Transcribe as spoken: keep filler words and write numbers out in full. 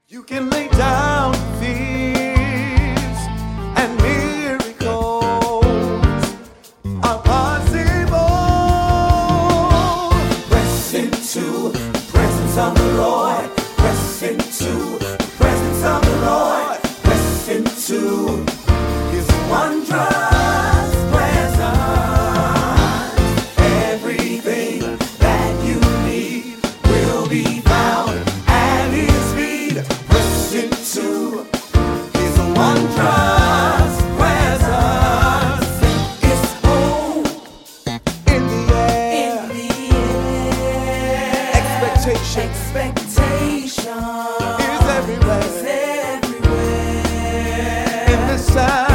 You can lay down fears and miracles are possible. Press into the presence of the Lord. Press into the presence of the Lord. Press into His wondrous presence. Everything that you need will be found at His feet. Press into His wondrous presence. It's home in the air. In the air. Expectation Expectation is everywhere. is everywhere. In the sound